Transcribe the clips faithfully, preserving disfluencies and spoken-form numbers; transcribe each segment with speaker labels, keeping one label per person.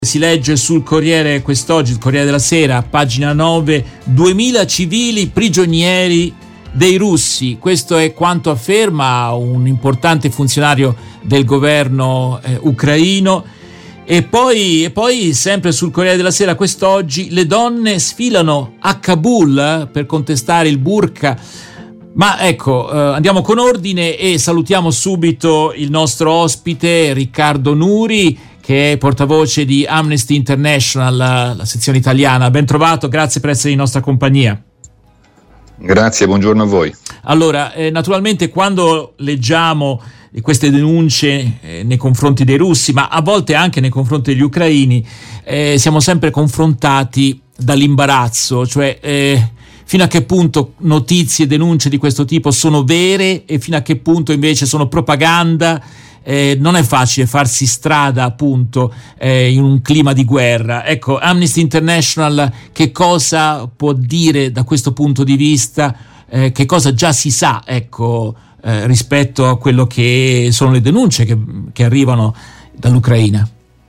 Speaker 1: Si legge sul Corriere quest'oggi, il Corriere della Sera, pagina nove, duemila civili prigionieri dei russi. Questo è quanto afferma un importante funzionario del governo eh, ucraino. E poi, e poi, sempre sul Corriere della Sera quest'oggi, le donne sfilano a Kabul eh, per contestare il burqa. Ma ecco, eh, andiamo con ordine e salutiamo subito il nostro ospite Riccardo Nuri, che è portavoce di Amnesty International, la, la sezione italiana. Ben trovato, grazie per essere in nostra compagnia.
Speaker 2: Grazie, buongiorno a voi.
Speaker 1: Allora, eh, naturalmente quando leggiamo queste denunce eh, nei confronti dei russi, ma a volte anche nei confronti degli ucraini, eh, siamo sempre confrontati dall'imbarazzo, cioè eh, fino a che punto notizie e denunce di questo tipo sono vere e fino a che punto invece sono propaganda. Eh, non è facile farsi strada appunto eh, in un clima di guerra. Ecco, Amnesty International che cosa può dire da questo punto di vista, eh, che cosa già si sa ecco eh, rispetto a quello che sono le denunce che, che arrivano dall'Ucraina?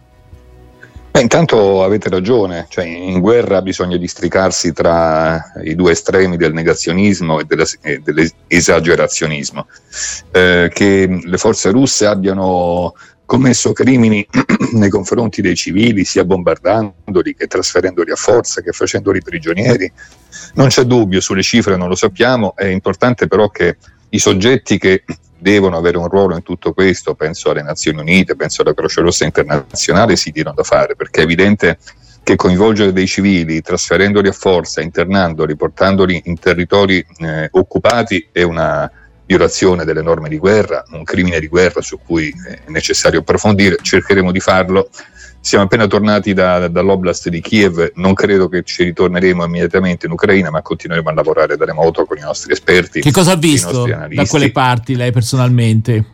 Speaker 2: Beh, intanto avete ragione, cioè in guerra bisogna districarsi tra i due estremi del negazionismo e, della, e dell'esagerazionismo. Eh, che le forze russe abbiano commesso crimini nei confronti dei civili, sia bombardandoli che trasferendoli a forza, che facendoli prigionieri, non c'è dubbio, sulle cifre non lo sappiamo. È importante però che i soggetti che devono avere un ruolo in tutto questo, penso alle Nazioni Unite, penso alla Croce Rossa internazionale, si diano da fare, perché è evidente che coinvolgere dei civili, trasferendoli a forza, internandoli, portandoli in territori eh, occupati è una violazione delle norme di guerra, un crimine di guerra su cui è necessario approfondire. Cercheremo di farlo. Siamo appena tornati da, dall'oblast di Kiev, non credo che ci ritorneremo immediatamente in Ucraina, ma continueremo a lavorare da remoto con i nostri esperti.
Speaker 1: Che cosa ha visto da quelle parti lei personalmente?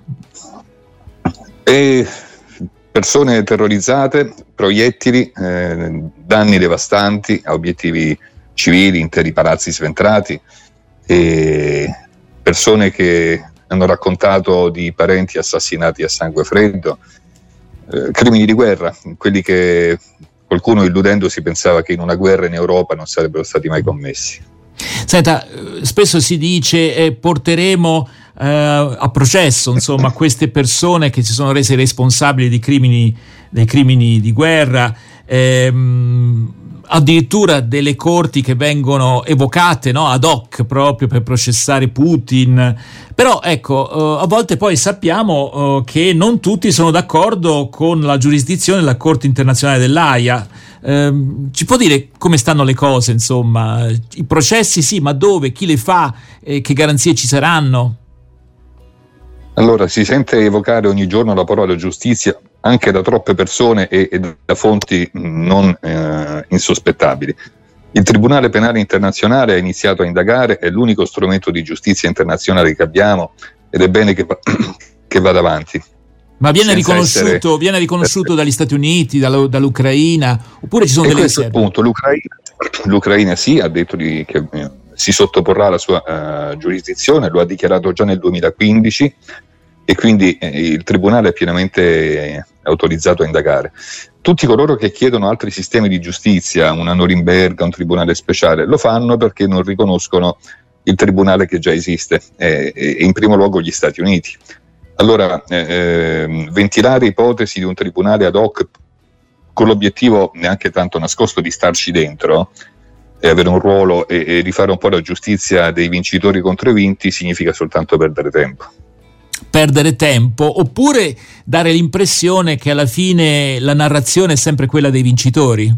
Speaker 2: E persone terrorizzate, proiettili, eh, danni devastanti a obiettivi civili, interi palazzi sventrati, e persone che hanno raccontato di parenti assassinati a sangue freddo. Eh, crimini di guerra, quelli che qualcuno illudendosi pensava che in una guerra in Europa non sarebbero stati mai commessi.
Speaker 1: Senta, spesso si dice eh, porteremo eh, a processo insomma queste persone che si sono rese responsabili di crimini, dei crimini di guerra, ehm, addirittura delle corti che vengono evocate, no, ad hoc proprio per processare Putin. Però ecco, uh, a volte poi sappiamo uh, che non tutti sono d'accordo con la giurisdizione della Corte internazionale dell'Aia. Uh, ci può dire come stanno le cose, insomma? I processi sì, ma dove? Chi le fa? Eh, che garanzie ci saranno?
Speaker 2: Allora, si sente evocare ogni giorno la parola giustizia anche da troppe persone e, e da fonti non eh, insospettabili. Il Tribunale Penale Internazionale ha iniziato a indagare, è l'unico strumento di giustizia internazionale che abbiamo ed è bene che, va, che vada avanti.
Speaker 1: Ma viene riconosciuto, essere... viene riconosciuto dagli Stati Uniti, dall'Ucraina, oppure ci sono e delle
Speaker 2: questo riserve? Appunto, l'Ucraina, l'Ucraina sì, ha detto di, che eh, si sottoporrà alla sua uh, giurisdizione, lo ha dichiarato già nel duemilaquindici, e quindi eh, il Tribunale è pienamente eh, autorizzato a indagare. Tutti coloro che chiedono altri sistemi di giustizia, una Norimberga, un tribunale speciale, lo fanno perché non riconoscono il tribunale che già esiste, eh, e in primo luogo gli Stati Uniti. Allora, eh, ventilare ipotesi di un tribunale ad hoc con l'obiettivo neanche tanto nascosto di starci dentro e avere un ruolo e, e rifare un po' la giustizia dei vincitori contro i vinti significa soltanto perdere tempo.
Speaker 1: Perdere tempo, oppure dare l'impressione che alla fine la narrazione è sempre quella dei vincitori?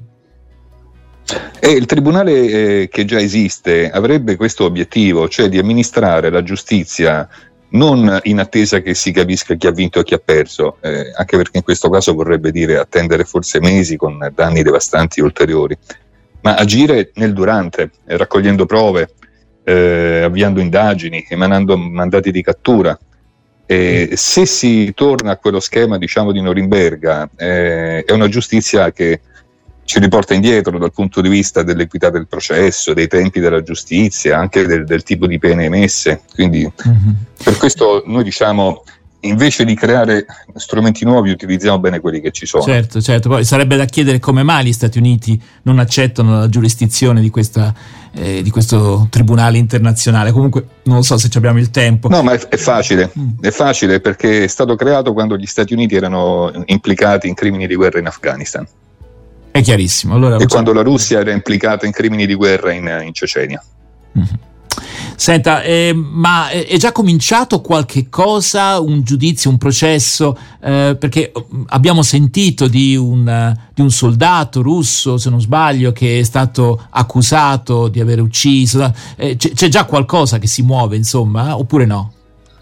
Speaker 2: E il tribunale eh, che già esiste avrebbe questo obiettivo, cioè di amministrare la giustizia non in attesa che si capisca chi ha vinto e chi ha perso, eh, anche perché in questo caso vorrebbe dire attendere forse mesi con danni devastanti ulteriori, ma agire nel durante, eh, raccogliendo prove, eh, avviando indagini, emanando mandati di cattura. Eh, se si torna a quello schema, diciamo, di Norimberga, eh, è una giustizia che ci riporta indietro dal punto di vista dell'equità del processo, dei tempi della giustizia, anche del, del tipo di pene emesse. Quindi mm-hmm. per questo noi diciamo invece di creare strumenti nuovi utilizziamo bene quelli che ci sono.
Speaker 1: Certo, certo. Poi sarebbe da chiedere come mai gli Stati Uniti non accettano la giurisdizione di questa eh, di questo tribunale internazionale. Comunque non so se ci abbiamo il tempo.
Speaker 2: No, ma è, è facile, mm. è facile perché è stato creato quando gli Stati Uniti erano implicati in crimini di guerra in Afghanistan.
Speaker 1: È chiarissimo. Allora,
Speaker 2: e quando la Russia era implicata in crimini di guerra in, in Cecenia.
Speaker 1: Mm-hmm. Senta, eh, ma è già cominciato qualche cosa, un giudizio, un processo? Eh, perché abbiamo sentito di un, di un soldato russo, se non sbaglio, che è stato accusato di aver ucciso. Eh, c'è, c'è già qualcosa che si muove, insomma, oppure no?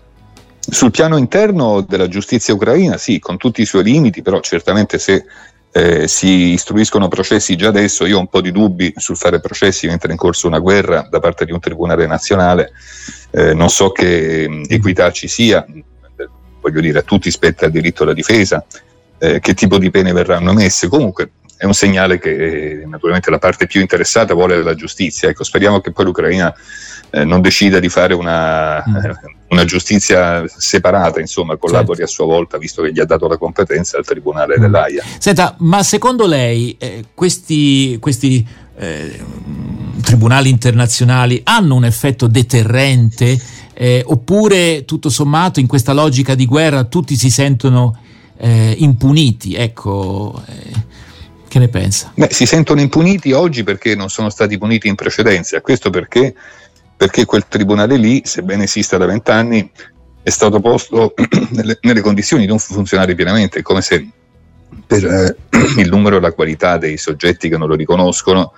Speaker 2: Sul piano interno della giustizia ucraina, sì, con tutti i suoi limiti, però certamente se Eh, si istruiscono processi già adesso, io ho un po' di dubbi sul fare processi mentre è in corso una guerra da parte di un tribunale nazionale, eh, non so che mh, equità ci sia, voglio dire, a tutti spetta il diritto alla difesa, eh, che tipo di pene verranno messe. Comunque è un segnale che eh, naturalmente la parte più interessata vuole la giustizia. Ecco, speriamo che poi l'Ucraina eh, non decida di fare una, mm. eh, una giustizia separata, insomma, collabori certo. a sua volta, visto che gli ha dato la competenza al Tribunale mm. dell'Aia.
Speaker 1: Senta, ma secondo lei eh, questi, questi eh, tribunali internazionali hanno un effetto deterrente eh, oppure tutto sommato in questa logica di guerra tutti si sentono eh, impuniti? Ecco, eh, che ne pensa?
Speaker 2: Beh, si sentono impuniti oggi perché non sono stati puniti in precedenza. Questo perché perché quel tribunale lì, sebbene esista da vent'anni, è stato posto nelle, nelle condizioni di non funzionare pienamente, come se per eh, il numero e la qualità dei soggetti che non lo riconoscono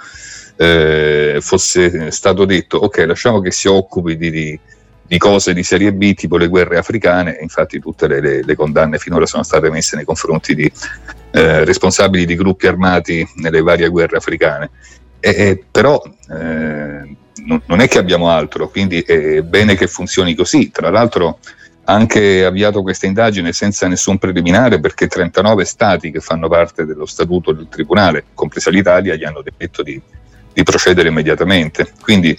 Speaker 2: eh, fosse stato detto ok, lasciamo che si occupi di, di, di cose di serie B tipo le guerre africane. Infatti tutte le, le, le condanne finora sono state messe nei confronti di eh, responsabili di gruppi armati nelle varie guerre africane. E, e, però eh, non è che abbiamo altro, quindi è bene che funzioni così. Tra l'altro ha anche avviato questa indagine senza nessun preliminare, perché trentanove stati che fanno parte dello statuto del tribunale, compresa l'Italia, gli hanno detto di, di procedere immediatamente. Quindi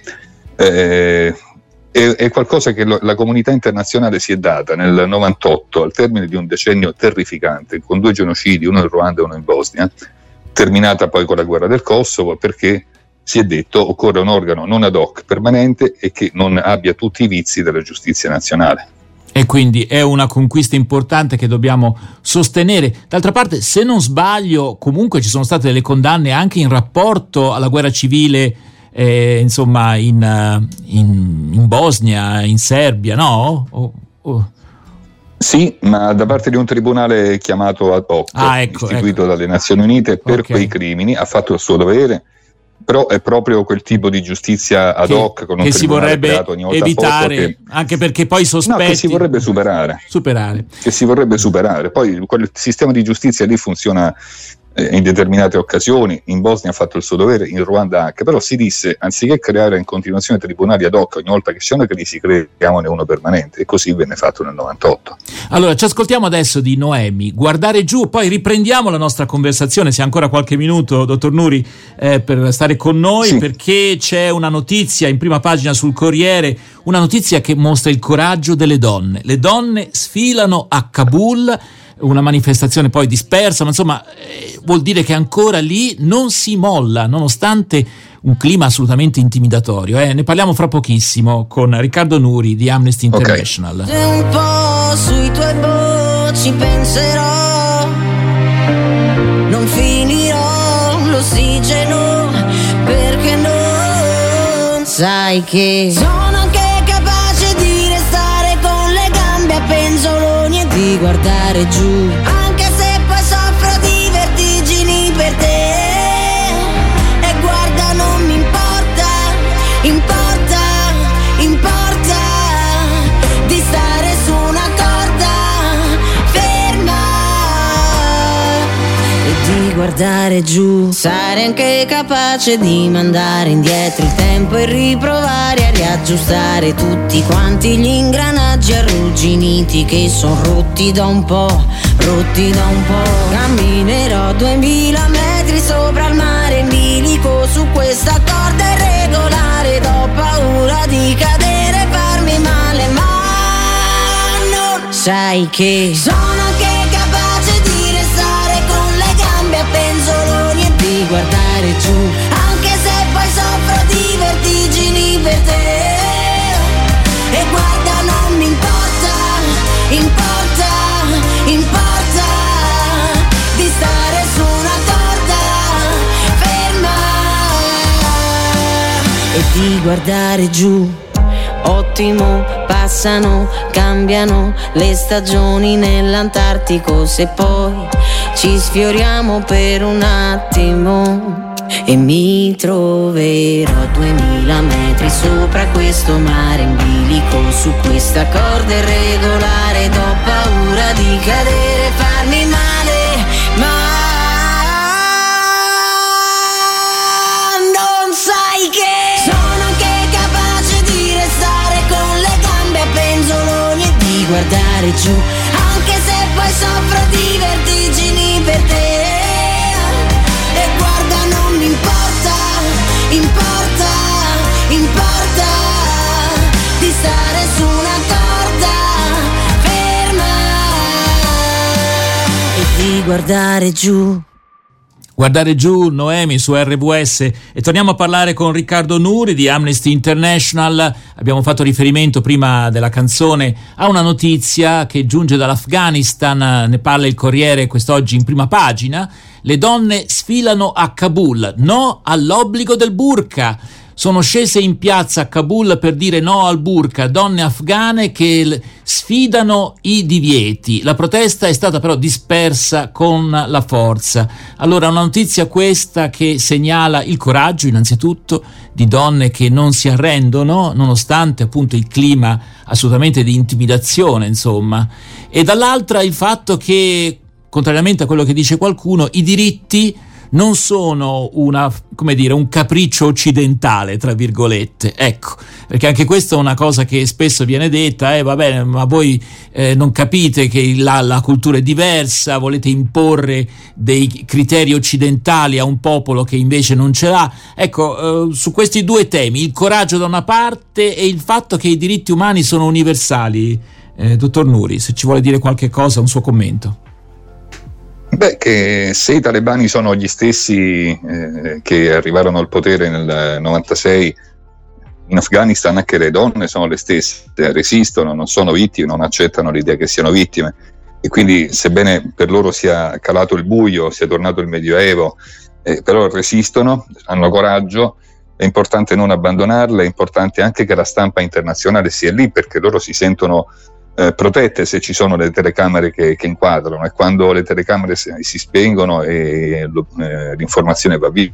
Speaker 2: eh, è, è qualcosa che lo, la comunità internazionale si è data nel novantotto, al termine di un decennio terrificante, con due genocidi, uno in Ruanda e uno in Bosnia, terminata poi con la guerra del Kosovo, perché si è detto occorre un organo non ad hoc permanente e che non abbia tutti i vizi della giustizia nazionale.
Speaker 1: E quindi è una conquista importante che dobbiamo sostenere. D'altra parte, se non sbaglio, comunque ci sono state delle condanne anche in rapporto alla guerra civile, eh, insomma, in, in, in Bosnia, in Serbia, no? Oh, oh.
Speaker 2: Sì, ma da parte di un tribunale chiamato ad hoc, ah, ecco, istituito ecco. dalle Nazioni Unite per okay. quei crimini, ha fatto il suo dovere. Però è proprio quel tipo di giustizia ad hoc con un
Speaker 1: che si vorrebbe ogni volta evitare, che, anche perché poi sospetti.
Speaker 2: No, che si vorrebbe superare.
Speaker 1: Superare.
Speaker 2: Che si vorrebbe superare. Poi quel sistema di giustizia lì funziona eh, in determinate occasioni. In Bosnia ha fatto il suo dovere, in Ruanda anche. Però si disse, anziché creare in continuazione tribunali ad hoc ogni volta che c'è una crisi, creiamone uno permanente. E così venne fatto nel novantotto.
Speaker 1: Allora, ci ascoltiamo adesso di Noemi, Guardare giù, poi riprendiamo la nostra conversazione, se ha ancora qualche minuto, dottor Nuri, eh, per stare con noi, sì. perché c'è una notizia in prima pagina sul Corriere, una notizia che mostra il coraggio delle donne. Le donne sfilano a Kabul, una manifestazione poi dispersa, ma insomma eh, vuol dire che ancora lì non si molla, nonostante un clima assolutamente intimidatorio. Eh. Ne parliamo fra pochissimo con Riccardo Nuri di Amnesty International.
Speaker 3: Okay. Un po' sui tuoi voci penserò, non finirò l'ossigeno, perché non sai che sono anche capace di restare con le gambe a penzoloni e di guardare giù, anche se poi soffro di vertigini per te. E guarda, non mi importa, importa, importa di stare su una corda ferma e di guardare giù. Sarei anche capace di mandare indietro il tempo e riprovare a riaggiustare tutti quanti gli ingranaggi arrugginiti che sono rotti da un po', rotti da un po'. Camminerò duemila metri sopra il mare in bilico su questa corda irregolare. Ho paura di cadere e farmi male, ma non sai sai che sono anche capace di restare con le gambe a penzoloni e di guardare giù, anche se poi soffro di vertigini per te. E guarda, non mi importa, importa, importa di stare su una corda ferma e di guardare giù. Ottimo, passano, cambiano le stagioni nell'Antartico, se poi ci sfioriamo per un attimo e mi troverò a duemila metri sopra questo mare in bilico su questa corda irregolare. Ho paura di cadere, farmi male, ma non sai che sono anche capace di restare con le gambe a penzoloni e di guardare giù, anche se poi soffro di vertigini per te. E guarda, non mi importa, importa, importa di stare su una corda ferma e di guardare giù.
Speaker 1: Guardare giù, Noemi su R W S. E torniamo a parlare con Riccardo Nuri di Amnesty International. Abbiamo fatto riferimento prima della canzone a una notizia che giunge dall'Afghanistan, ne parla il Corriere quest'oggi in prima pagina. Le donne sfilano a Kabul, no all'obbligo del burqa. Sono scese in piazza a Kabul per dire no al burqa, donne afghane che l- sfidano i divieti. La protesta è stata però dispersa con la forza. Allora, una notizia questa che segnala il coraggio, innanzitutto, di donne che non si arrendono, nonostante appunto il clima assolutamente di intimidazione, insomma. E dall'altra il fatto che, contrariamente a quello che dice qualcuno, i diritti non sono una, come dire, un capriccio occidentale, tra virgolette, ecco, perché anche questa è una cosa che spesso viene detta, eh va bene, ma voi eh, non capite che la, la cultura è diversa, volete imporre dei criteri occidentali a un popolo che invece non ce l'ha. Ecco, eh, su questi due temi, il coraggio da una parte e il fatto che i diritti umani sono universali, eh, dottor Nuri, se ci vuole dire qualche cosa, un suo commento.
Speaker 2: Beh, che se i talebani sono gli stessi eh, che arrivarono al potere nel novantasei in Afghanistan, anche le donne sono le stesse, resistono, non sono vittime, non accettano l'idea che siano vittime, e quindi sebbene per loro sia calato il buio, sia tornato il Medioevo, eh, però resistono, hanno coraggio. È importante non abbandonarle, è importante anche che la stampa internazionale sia lì, perché loro si sentono Eh, protette se ci sono le telecamere che, che inquadrano, e quando le telecamere si, si spengono e lo, eh, l'informazione va via.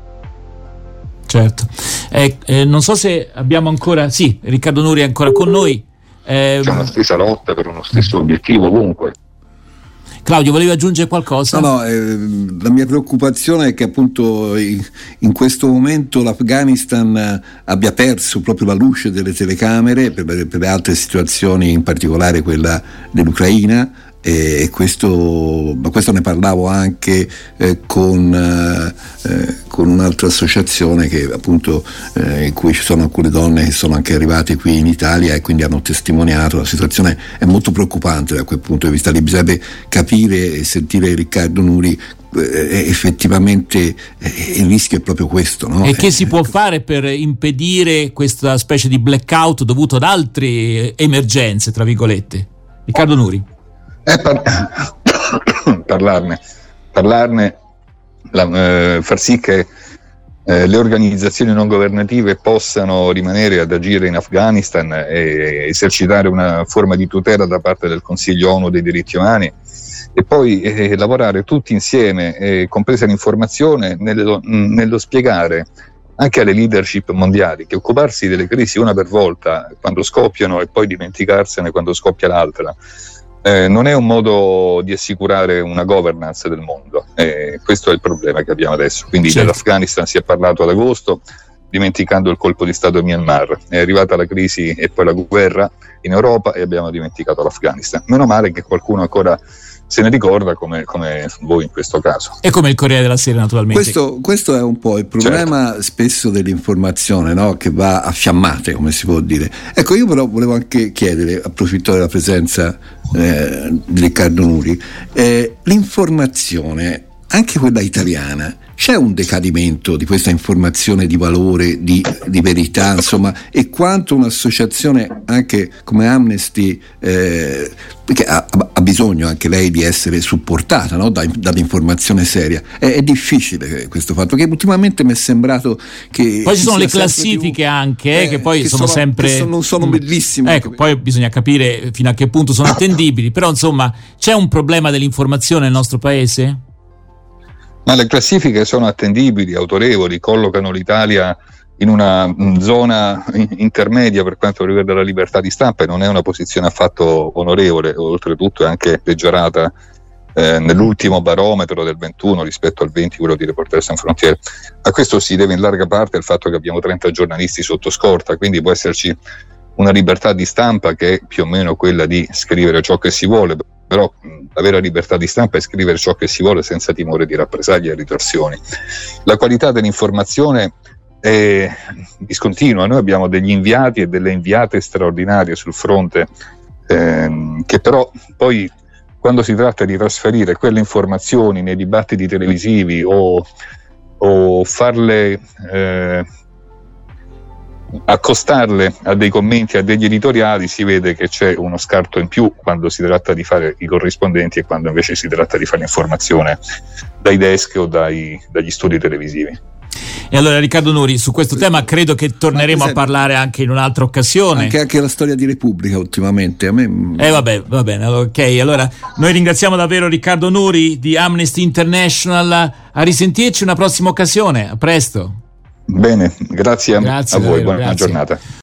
Speaker 1: Certo, eh, eh, non so se abbiamo ancora, sì, Riccardo Nuri è ancora con noi. Eh,
Speaker 2: C'è una stessa lotta per uno stesso obiettivo ovunque.
Speaker 1: Claudio, volevi aggiungere qualcosa?
Speaker 4: No, no, eh, la mia preoccupazione è che appunto in, in questo momento l'Afghanistan abbia perso proprio la luce delle telecamere per, per altre situazioni, in particolare quella dell'Ucraina, e questo, ma questo ne parlavo anche eh, con, eh, con un'altra associazione che appunto eh, in cui ci sono alcune donne che sono anche arrivate qui in Italia e quindi hanno testimoniato. La situazione è molto preoccupante da quel punto di vista lì. Bisognerebbe capire e sentire Riccardo Nuri, eh, effettivamente eh, il rischio è proprio questo, no?
Speaker 1: E che si può fare per impedire questa specie di blackout dovuto ad altre emergenze, tra virgolette? Riccardo Nuri.
Speaker 2: Eh, par- parlarne, parlarne la, eh, far sì che eh, le organizzazioni non governative possano rimanere ad agire in Afghanistan e esercitare una forma di tutela da parte del Consiglio ONU dei diritti umani, e poi eh, lavorare tutti insieme, eh, compresa l'informazione, nello, nello spiegare anche alle leadership mondiali che occuparsi delle crisi una per volta quando scoppiano e poi dimenticarsene quando scoppia l'altra Eh, non è un modo di assicurare una governance del mondo. Eh, questo è il problema che abbiamo adesso. Quindi certo. Dell'Afghanistan si è parlato ad agosto, dimenticando il colpo di Stato a Myanmar. È arrivata la crisi e poi la guerra in Europa e abbiamo dimenticato l'Afghanistan. Meno male che qualcuno ancora se ne ricorda come, come voi in questo caso.
Speaker 1: E come il Corriere della Sera, naturalmente.
Speaker 4: Questo, questo è un po' il problema, certo, spesso dell'informazione, no? Che va a fiammate, come si può dire. Ecco, io però volevo anche chiedere, approfitto della presenza eh, di Riccardo Nuri, eh, l'informazione, anche quella italiana, c'è un decadimento di questa informazione di valore, di, di verità, insomma, e quanto un'associazione anche come Amnesty, eh, che ha, ha bisogno anche lei di essere supportata, no? da, dall'informazione seria. È, è difficile questo fatto, che ultimamente mi è sembrato che
Speaker 1: poi ci sono le classifiche più, anche eh, che poi che sono, sono sempre
Speaker 4: che sono, sono bellissime,
Speaker 1: ecco, poi bisogna capire fino a che punto sono attendibili, però insomma c'è un problema dell'informazione nel nostro paese?
Speaker 2: Ma le classifiche sono attendibili, autorevoli, collocano l'Italia in una zona intermedia per quanto riguarda la libertà di stampa, e non è una posizione affatto onorevole, oltretutto è anche peggiorata eh, nell'ultimo barometro del ventuno rispetto al venti, quello di Reporters Sans Frontières. A questo si deve in larga parte il fatto che abbiamo trenta giornalisti sotto scorta, quindi può esserci una libertà di stampa che è più o meno quella di scrivere ciò che si vuole, però la vera libertà di stampa è scrivere ciò che si vuole senza timore di rappresaglie e ritorsioni. La qualità dell'informazione è discontinua, noi abbiamo degli inviati e delle inviate straordinarie sul fronte, ehm, che però poi quando si tratta di trasferire quelle informazioni nei dibattiti televisivi o, o farle eh, accostarle a dei commenti, a degli editoriali, si vede che c'è uno scarto in più quando si tratta di fare i corrispondenti e quando invece si tratta di fare informazione dai desk o dai, dagli studi televisivi.
Speaker 1: E allora Riccardo Nuri, su questo tema credo che torneremo a parlare anche in un'altra occasione.
Speaker 4: Anche, anche la storia di Repubblica ultimamente a me...
Speaker 1: Eh vabbè, va bene, ok, allora noi ringraziamo davvero Riccardo Nuri di Amnesty International, a risentirci una prossima occasione, a presto.
Speaker 2: Bene, grazie,
Speaker 1: grazie
Speaker 2: a voi,
Speaker 1: davvero,
Speaker 2: buona
Speaker 1: grazie.
Speaker 2: giornata.